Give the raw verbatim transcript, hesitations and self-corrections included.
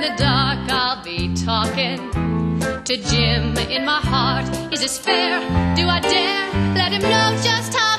the dark I'll be talking to Jim in my heart. Is this fair? Do I dare let him know just how